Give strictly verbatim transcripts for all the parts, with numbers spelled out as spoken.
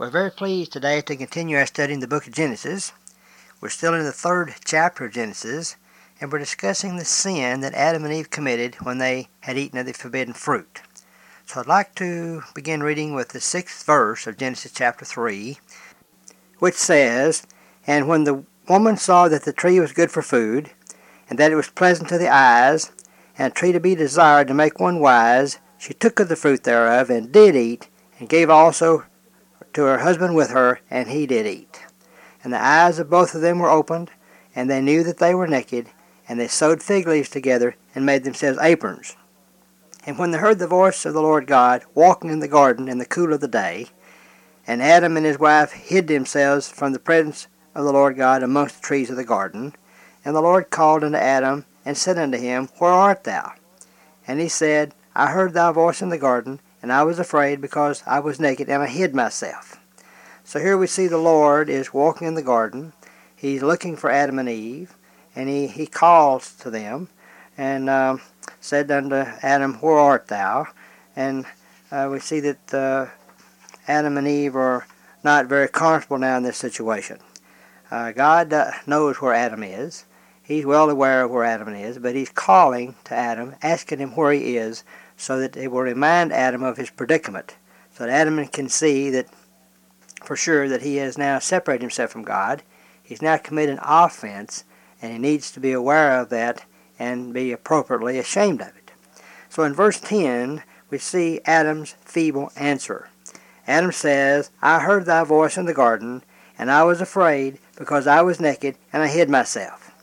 We're very pleased today to continue our study in the book of Genesis. We're still in the third chapter of Genesis, and we're discussing the sin that Adam and Eve committed when they had eaten of the forbidden fruit. So I'd like to begin reading with the sixth verse of Genesis chapter three, which says, "And when the woman saw that the tree was good for food, and that it was pleasant to the eyes, and a tree to be desired to make one wise, she took of the fruit thereof, and did eat, and gave also to her husband with her, and he did eat. And the eyes of both of them were opened, and they knew that they were naked, and they sewed fig leaves together, and made themselves aprons. And when they heard the voice of the Lord God walking in the garden in the cool of the day, and Adam and his wife hid themselves from the presence of the Lord God amongst the trees of the garden, and the Lord called unto Adam, and said unto him, Where art thou? And he said, I heard thy voice in the garden, and I was afraid, because I was naked, and I hid myself." So here we see the Lord is walking in the garden. He's looking for Adam and Eve, and he, he calls to them, and um, said unto Adam, Where art thou? And uh, we see that uh, Adam and Eve are not very comfortable now in this situation. Uh, God uh, knows where Adam is. He's well aware of where Adam is, but he's calling to Adam, asking him where he is, so that it will remind Adam of his predicament, so that Adam can see that for sure that he has now separated himself from God. He's now committed an offense, and he needs to be aware of that and be appropriately ashamed of it. So in verse ten, we see Adam's feeble answer. Adam says, I heard thy voice in the garden, and I was afraid, because I was naked, and I hid myself.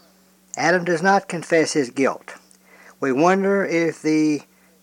Adam does not confess his guilt. We wonder if the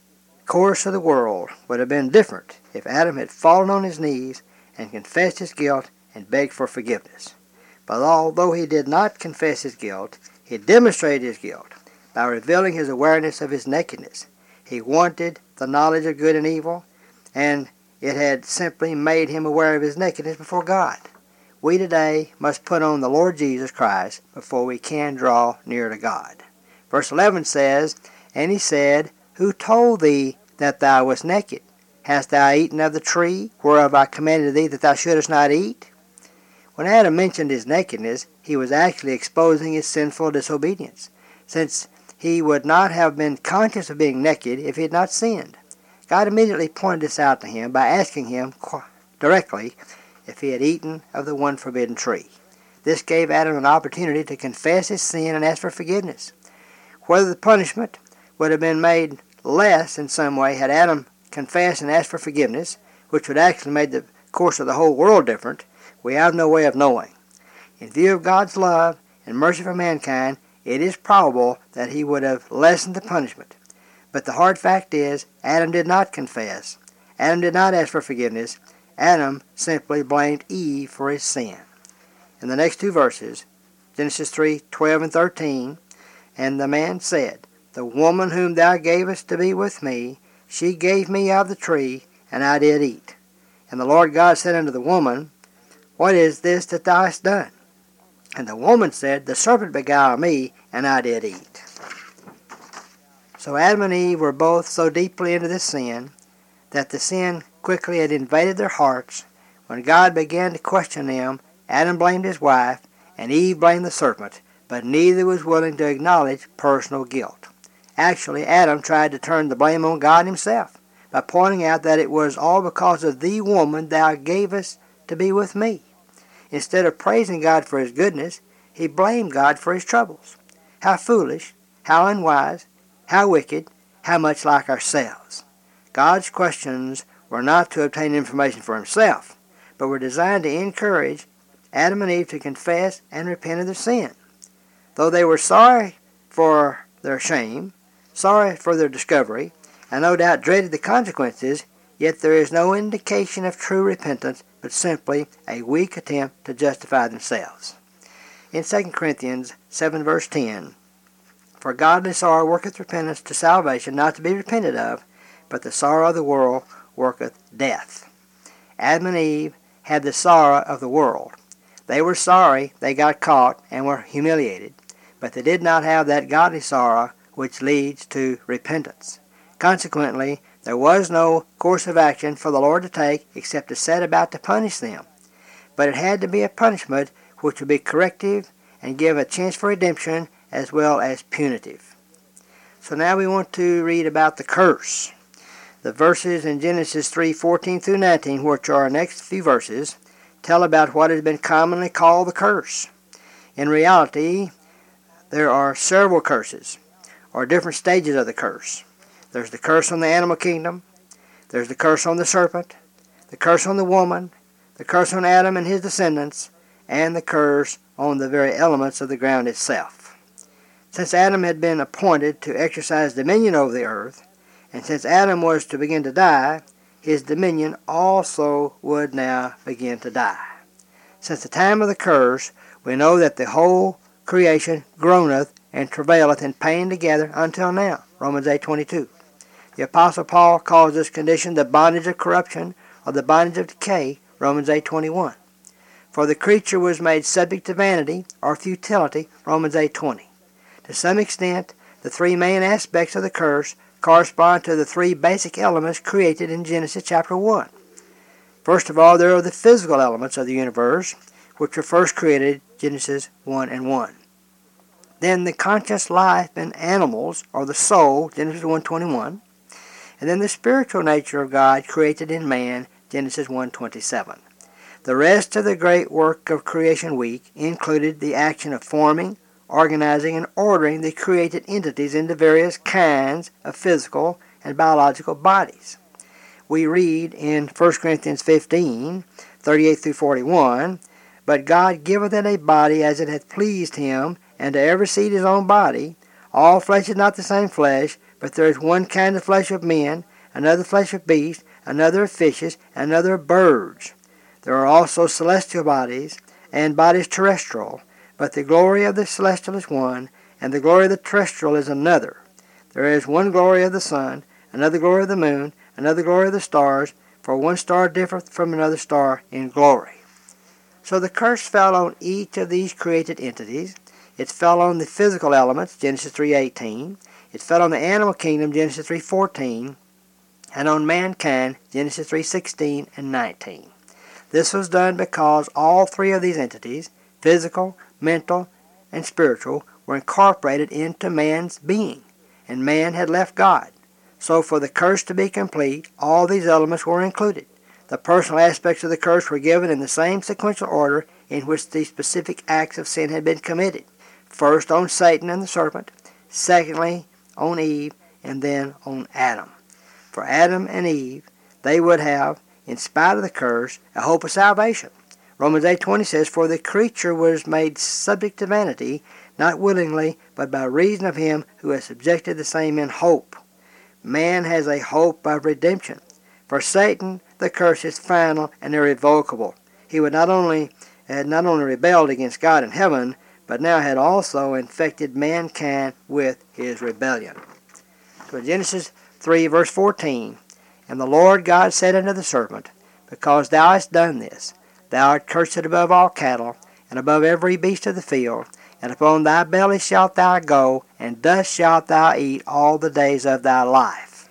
course of the world would have been different if Adam had fallen on his knees and confessed his guilt and begged for forgiveness. But although he did not confess his guilt, he demonstrated his guilt by revealing his awareness of his nakedness. He wanted the knowledge of good and evil, and it had simply made him aware of his nakedness before God. We today must put on the Lord Jesus Christ before we can draw near to God. Verse eleven says, And he said, Who told thee that thou wast naked? Hast thou eaten of the tree, whereof I commanded thee that thou shouldest not eat? When Adam mentioned his nakedness, he was actually exposing his sinful disobedience, since he would not have been conscious of being naked if he had not sinned. God immediately pointed this out to him by asking him directly if he had eaten of the one forbidden tree. This gave Adam an opportunity to confess his sin and ask for forgiveness. Whether the punishment would have been made less in some way had Adam confessed and asked for forgiveness, which would actually make the course of the whole world different, we have no way of knowing. In view of God's love and mercy for mankind, it is probable that he would have lessened the punishment. But the hard fact is, Adam did not confess. Adam did not ask for forgiveness. Adam simply blamed Eve for his sin. In the next two verses, Genesis three, twelve and thirteen, And the man said, The woman whom thou gavest to be with me, she gave me of the tree, and I did eat. And the Lord God said unto the woman, What is this that thou hast done? And the woman said, The serpent beguiled me, and I did eat. So Adam and Eve were both so deeply into this sin that the sin quickly had invaded their hearts. When God began to question them, Adam blamed his wife, and Eve blamed the serpent, but neither was willing to acknowledge personal guilt. Actually, Adam tried to turn the blame on God himself by pointing out that it was all because of the woman thou gavest to be with me. Instead of praising God for his goodness, he blamed God for his troubles. How foolish, how unwise, how wicked, how much like ourselves. God's questions were not to obtain information for himself, but were designed to encourage Adam and Eve to confess and repent of their sin. Though they were sorry for their shame, sorry for their discovery, and no doubt dreaded the consequences, yet there is no indication of true repentance, but simply a weak attempt to justify themselves. In Second Corinthians seven verse ten, For godly sorrow worketh repentance to salvation, not to be repented of, but the sorrow of the world worketh death. Adam and Eve had the sorrow of the world. They were sorry they got caught and were humiliated, but they did not have that godly sorrow which leads to repentance. Consequently, There was no course of action for the Lord to take except to set about to punish them. But it had to be a punishment which would be corrective and give a chance for redemption as well as punitive. So now we want to read about the curse. The verses in Genesis three fourteen through nineteen, which are our next few verses, tell about what has been commonly called the curse. In reality, there are several curses, or different stages of the curse. There's the curse on the animal kingdom, there's the curse on the serpent, the curse on the woman, the curse on Adam and his descendants, and the curse on the very elements of the ground itself. Since Adam had been appointed to exercise dominion over the earth, and since Adam was to begin to die, his dominion also would now begin to die. Since the time of the curse, we know that the whole creation groaneth and travaileth in pain together until now. Romans eight twenty-two. The Apostle Paul calls this condition the bondage of corruption or the bondage of decay. Romans eight twenty-one. For the creature was made subject to vanity or futility. Romans eight twenty. To some extent, the three main aspects of the curse correspond to the three basic elements created in Genesis chapter one. First of all, there are the physical elements of the universe, which were first created, Genesis one and one. Then the conscious life in animals, or the soul, Genesis one twenty-one. And then the spiritual nature of God created in man, Genesis one twenty-seven. The rest of the great work of creation week included the action of forming, organizing, and ordering the created entities into various kinds of physical and biological bodies. We read in First Corinthians fifteen, thirty-eight through forty-one, But God giveth it a body as it hath pleased him, and to every seed his own body. All flesh is not the same flesh, but there is one kind of flesh of men, another flesh of beasts, another of fishes, and another of birds. There are also celestial bodies, and bodies terrestrial, but the glory of the celestial is one, and the glory of the terrestrial is another. There is one glory of the sun, another glory of the moon, another glory of the stars, for one star differeth from another star in glory. So the curse fell on each of these created entities. It fell on the physical elements, Genesis three eighteen. It fell on the animal kingdom, Genesis three fourteen. And on mankind, Genesis three sixteen and nineteen. This was done because all three of these entities, physical, mental, and spiritual, were incorporated into man's being, and man had left God. So for the curse to be complete, all these elements were included. The personal aspects of the curse were given in the same sequential order in which the specific acts of sin had been committed. First on Satan and the serpent, secondly on Eve, and then on Adam. For Adam and Eve, they would have, in spite of the curse, a hope of salvation. Romans eight twenty says, For the creature was made subject to vanity, not willingly, but by reason of him who has subjected the same in hope. Man has a hope of redemption. For Satan, the curse is final and irrevocable. He would not only had not only rebelled against God in heaven, but now had also infected mankind with his rebellion. So Genesis three, verse fourteen, And the Lord God said unto the serpent, Because thou hast done this, thou art cursed above all cattle, and above every beast of the field, and upon thy belly shalt thou go, and dust shalt thou eat all the days of thy life.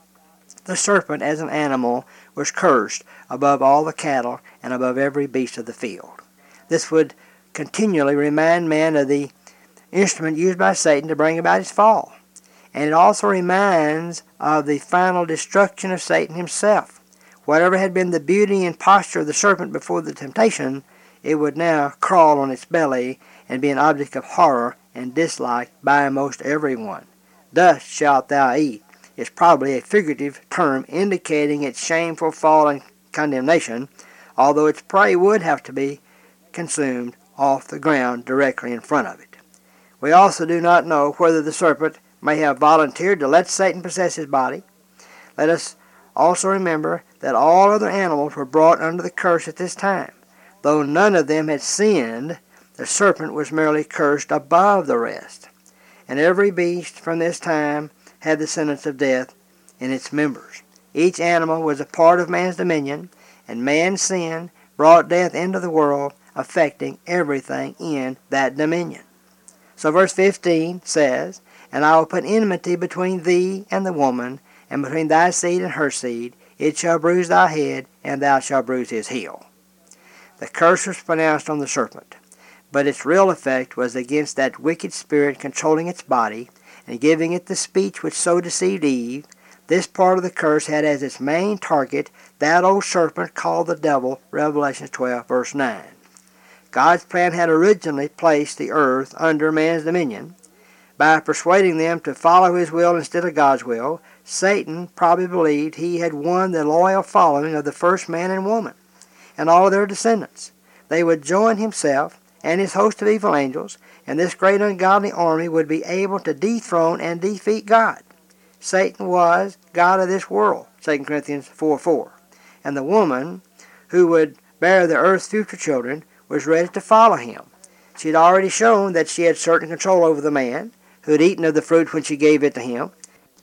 The serpent as an animal was cursed above all the cattle and above every beast of the field. This would continually remind man of the instrument used by Satan to bring about his fall. And it also reminds of the final destruction of Satan himself. Whatever had been the beauty and posture of the serpent before the temptation, it would now crawl on its belly and be an object of horror and dislike by most everyone. Dust shalt thou eat is probably a figurative term indicating its shameful fall and condemnation, although its prey would have to be consumed off the ground directly in front of it. We also do not know whether the serpent may have volunteered to let Satan possess his body. Let us also remember that all other animals were brought under the curse at this time. Though none of them had sinned, the serpent was merely cursed above the rest. And every beast from this time had the sentence of death in its members. Each animal was a part of man's dominion, and man's sin brought death into the world, affecting everything in that dominion. So verse fifteen says, And I will put enmity between thee and the woman, and between thy seed and her seed, it shall bruise thy head, and thou shalt bruise his heel. The curse was pronounced on the serpent, but its real effect was against that wicked spirit controlling its body and giving it the speech which so deceived Eve. This part of the curse had as its main target that old serpent called the devil, Revelation twelve, verse nine. God's plan had originally placed the earth under man's dominion. By persuading them to follow his will instead of God's will, Satan probably believed he had won the loyal following of the first man and woman and all of their descendants. They would join himself and his host of evil angels, and this great ungodly army would be able to dethrone and defeat God. Satan was God of this world, Second Corinthians four four, and the woman who would bear the earth's future children was ready to follow him. She had already shown that she had certain control over the man who had eaten of the fruit when she gave it to him,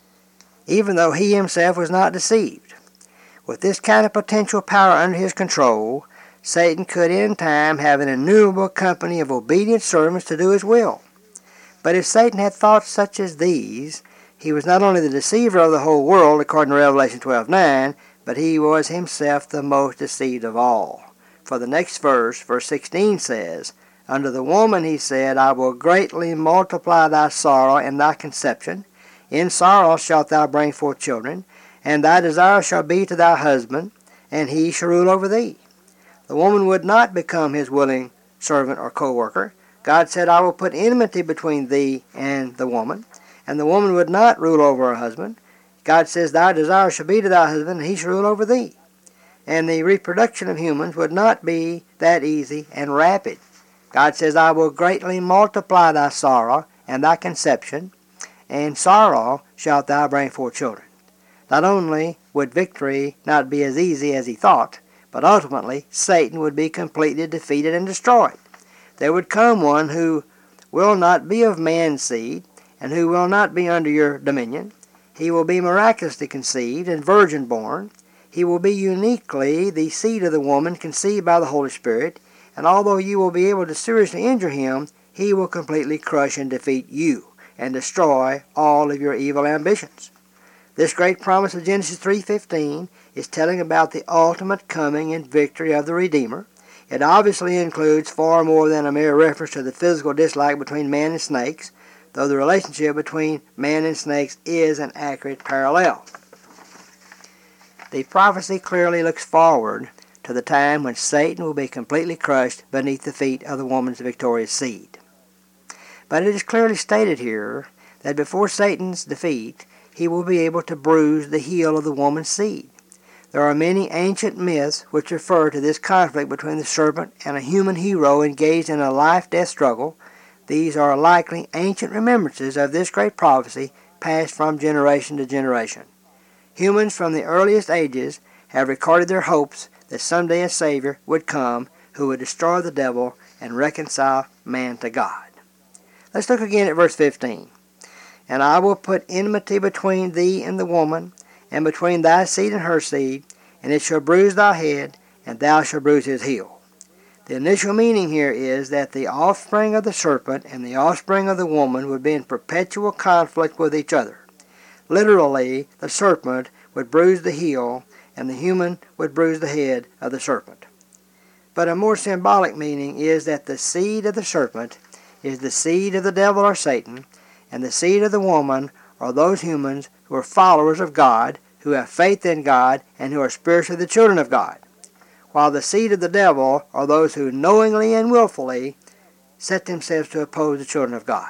even though he himself was not deceived. With this kind of potential power under his control, Satan could in time have an innumerable company of obedient servants to do his will. But if Satan had thoughts such as these, he was not only the deceiver of the whole world, according to Revelation twelve nine, but he was himself the most deceived of all. For the next verse, verse sixteen says, Unto the woman he said, I will greatly multiply thy sorrow and thy conception. In sorrow shalt thou bring forth children, and thy desire shall be to thy husband, and he shall rule over thee. The woman would not become his willing servant or co-worker. God said, I will put enmity between thee and the woman, and the woman would not rule over her husband. God says, thy desire shall be to thy husband, and he shall rule over thee. And the reproduction of humans would not be that easy and rapid. God says, I will greatly multiply thy sorrow and thy conception, and sorrow shalt thou bring forth children. Not only would victory not be as easy as he thought, but ultimately Satan would be completely defeated and destroyed. There would come one who will not be of man's seed, and who will not be under your dominion. He will be miraculously conceived and virgin-born. He will be uniquely the seed of the woman conceived by the Holy Spirit, and although you will be able to seriously injure him, he will completely crush and defeat you and destroy all of your evil ambitions. This great promise of Genesis three fifteen is telling about the ultimate coming and victory of the Redeemer. It obviously includes far more than a mere reference to the physical dislike between man and snakes, though the relationship between man and snakes is an accurate parallel. The prophecy clearly looks forward to the time when Satan will be completely crushed beneath the feet of the woman's victorious seed. But it is clearly stated here that before Satan's defeat, he will be able to bruise the heel of the woman's seed. There are many ancient myths which refer to this conflict between the serpent and a human hero engaged in a life-death struggle. These are likely ancient remembrances of this great prophecy passed from generation to generation. Humans from the earliest ages have recorded their hopes that someday a Savior would come who would destroy the devil and reconcile man to God. Let's look again at verse fifteen. And I will put enmity between thee and the woman, and between thy seed and her seed, and it shall bruise thy head, and thou shalt bruise his heel. The initial meaning here is that the offspring of the serpent and the offspring of the woman would be in perpetual conflict with each other. Literally, the serpent would bruise the heel, and the human would bruise the head of the serpent. But a more symbolic meaning is that the seed of the serpent is the seed of the devil or Satan, and the seed of the woman are those humans who are followers of God, who have faith in God, and who are spiritually the children of God, while the seed of the devil are those who knowingly and willfully set themselves to oppose the children of God.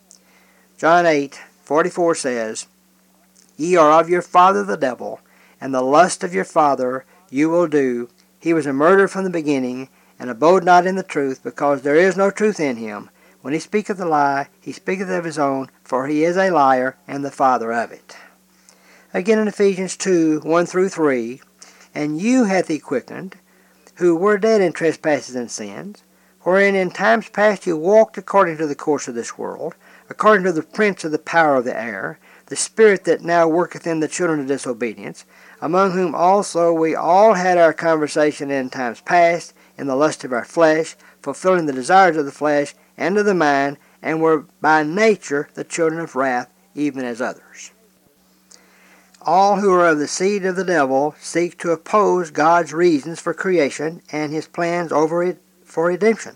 John eight forty-four says, Ye are of your father the devil, and the lust of your father you will do. He was a murderer from the beginning, and abode not in the truth, because there is no truth in him. When he speaketh a lie, he speaketh of his own, for he is a liar, and the father of it. Again in Ephesians two one through three, And you hath he quickened, who were dead in trespasses and sins, wherein in times past you walked according to the course of this world, according to the prince of the power of the air, the spirit that now worketh in the children of disobedience, among whom also we all had our conversation in times past, in the lust of our flesh, fulfilling the desires of the flesh and of the mind, and were by nature the children of wrath, even as others. All who are of the seed of the devil seek to oppose God's reasons for creation and his plans over it for redemption.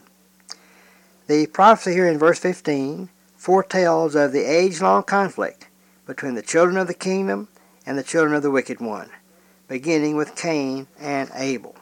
The prophecy here in verse fifteen foretells of the age-long conflict between the children of the kingdom and the children of the wicked one, beginning with Cain and Abel.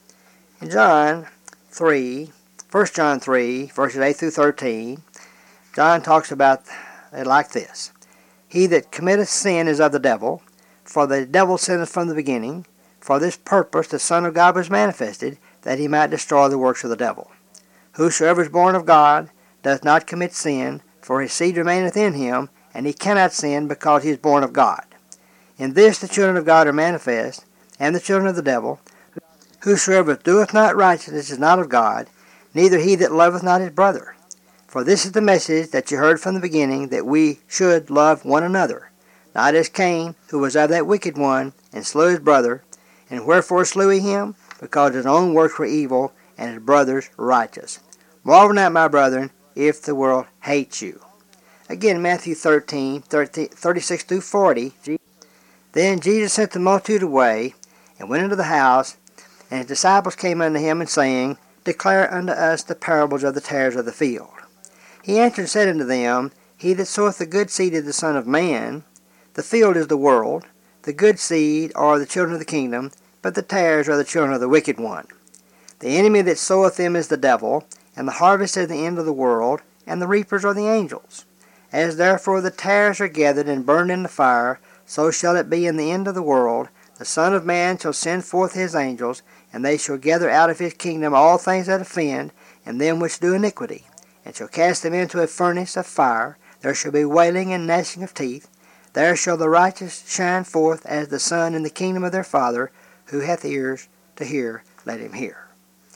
In John three, First John three, verses eight through thirteen, John talks about it like this. He that committeth sin is of the devil, for the devil sinneth from the beginning. For this purpose the Son of God was manifested, that he might destroy the works of the devil. Whosoever is born of God doth not commit sin, for his seed remaineth in him, and he cannot sin, because he is born of God. In this the children of God are manifest, and the children of the devil. Whosoever doeth not righteousness is not of God, neither he that loveth not his brother. For this is the message that you heard from the beginning, that we should love one another, not as Cain, who was of that wicked one, and slew his brother. And wherefore slew he him? Because his own works were evil, and his brother's righteous. Marvel not, my brethren, if the world hates you. Again, Matthew thirteen, thirty-six through forty. Then Jesus sent the multitude away, and went into the house, and his disciples came unto him, and saying, Declare unto us the parables of the tares of the field. He answered and said unto them, He that soweth the good seed is the Son of Man. The field is the world. The good seed are the children of the kingdom, but the tares are the children of the wicked one. The enemy that soweth them is the devil, and the harvest is the end of the world, and the reapers are the angels. As therefore the tares are gathered and burned in the fire, so shall it be in the end of the world. The Son of Man shall send forth his angels, and they shall gather out of his kingdom all things that offend, and them which do iniquity, and shall cast them into a furnace of fire. There shall be wailing and gnashing of teeth. There shall the righteous shine forth as the sun in the kingdom of their Father. Who hath ears to hear, let him hear.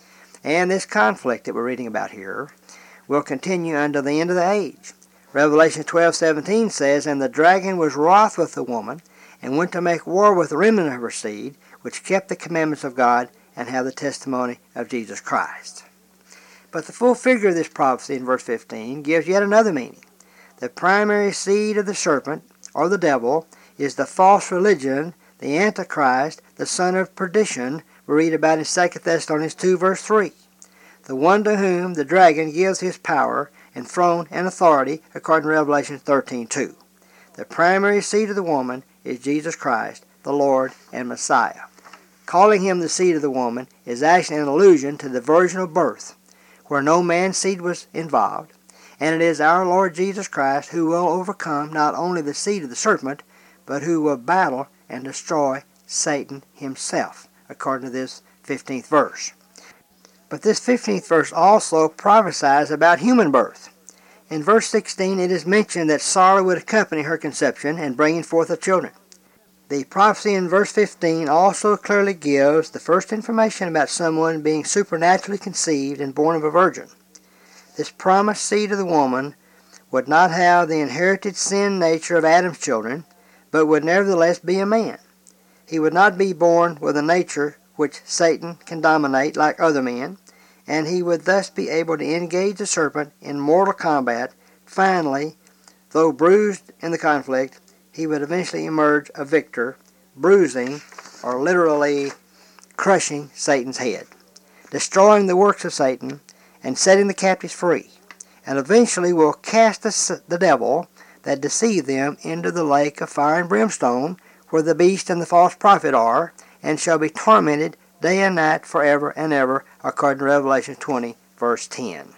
And this conflict that we're reading about here will continue until the end of the age. Revelation twelve seventeen says, And the dragon was wroth with the woman, and went to make war with the remnant of her seed, which kept the commandments of God, and have the testimony of Jesus Christ. But the full figure of this prophecy in verse fifteen gives yet another meaning. The primary seed of the serpent, or the devil, is the false religion, the Antichrist, the son of perdition, we read about in Second Thessalonians two, verse three. The one to whom the dragon gives his power and throne and authority, according to Revelation thirteen two. The primary seed of the woman is Jesus Christ, the Lord and Messiah. Calling him the seed of the woman is actually an allusion to the virginal birth, where no man's seed was involved, and it is our Lord Jesus Christ who will overcome not only the seed of the serpent, but who will battle and destroy Satan himself, according to this fifteenth verse. But this fifteenth verse also prophesies about human birth. In verse sixteen it is mentioned that sorrow would accompany her conception and bringing forth of children. The prophecy in verse fifteen also clearly gives the first information about someone being supernaturally conceived and born of a virgin. This promised seed of the woman would not have the inherited sin nature of Adam's children, but would nevertheless be a man. He would not be born with a nature which Satan can dominate like other men, and he would thus be able to engage the serpent in mortal combat. Finally, though bruised in the conflict, he would eventually emerge a victor, bruising or literally crushing Satan's head, destroying the works of Satan and setting the captives free, and eventually will cast the, the devil that deceived them into the lake of fire and brimstone, where the beast and the false prophet are, and shall be tormented day and night forever and ever, according to Revelation twenty, verse ten.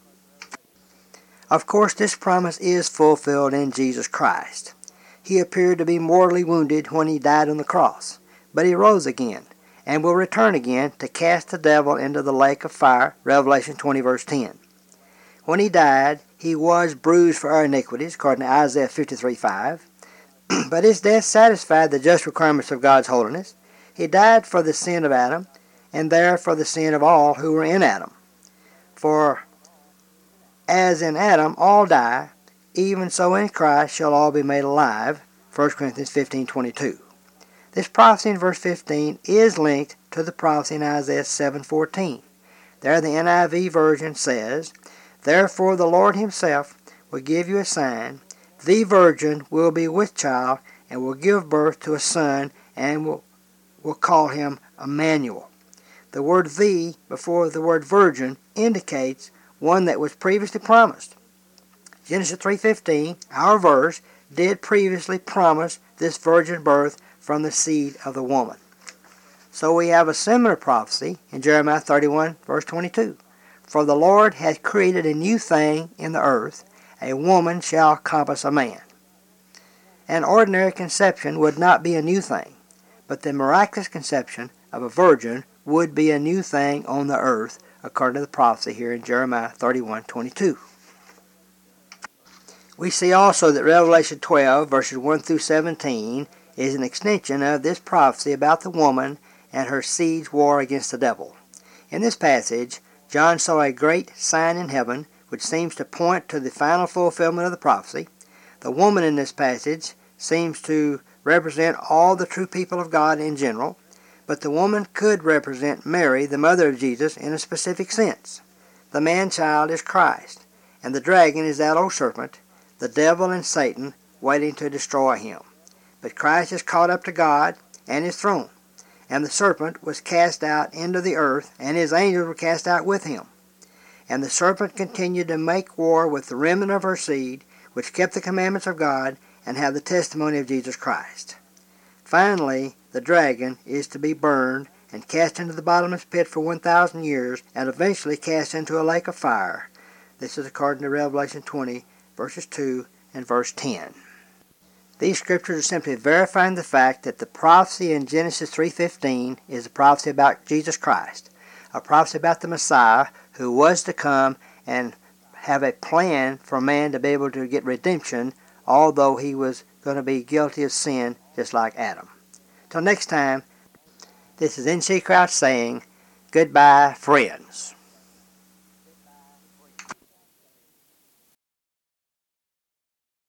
Of course, this promise is fulfilled in Jesus Christ. He appeared to be mortally wounded when he died on the cross, but he rose again, and will return again to cast the devil into the lake of fire, Revelation twenty, verse ten. When he died, he was bruised for our iniquities, according to Isaiah fifty-three, five. But his death satisfied the just requirements of God's holiness. He died for the sin of Adam, and there for the sin of all who were in Adam. For as in Adam all die, even so in Christ shall all be made alive, First Corinthians fifteen, twenty-two. This prophecy in verse fifteen is linked to the prophecy in Isaiah seven, fourteen. There the N I V version says, Therefore the Lord himself will give you a sign. The virgin will be with child and will give birth to a son, and will, will call him Emmanuel. The word "the" before the word virgin indicates one that was previously promised. Genesis three fifteen, our verse, did previously promise this virgin birth from the seed of the woman. So we have a similar prophecy in Jeremiah thirty-one, verse twenty-two. For the Lord hath created a new thing in the earth, a woman shall compass a man. An ordinary conception would not be a new thing, but the miraculous conception of a virgin would be a new thing on the earth, according to the prophecy here in Jeremiah thirty-one twenty-two. We see also that Revelation twelve, verses one through seventeen, is an extension of this prophecy about the woman and her seed's war against the devil. In this passage, John saw a great sign in heaven, which seems to point to the final fulfillment of the prophecy. The woman in this passage seems to represent all the true people of God in general, but the woman could represent Mary, the mother of Jesus, in a specific sense. The man-child is Christ, and the dragon is that old serpent, the devil and Satan, waiting to destroy him. But Christ is caught up to God and his throne, and the serpent was cast out into the earth, and his angels were cast out with him. And the serpent continued to make war with the remnant of her seed, which kept the commandments of God and have the testimony of Jesus Christ. Finally, the dragon is to be burned and cast into the bottomless pit for one thousand years, and eventually cast into a lake of fire. This is according to Revelation twenty, verses two and verse ten. These scriptures are simply verifying the fact that the prophecy in Genesis three fifteen is a prophecy about Jesus Christ, a prophecy about the Messiah who was to come and have a plan for man to be able to get redemption, although he was going to be guilty of sin just like Adam. Till next time, this is N C Crouch saying, goodbye, friends.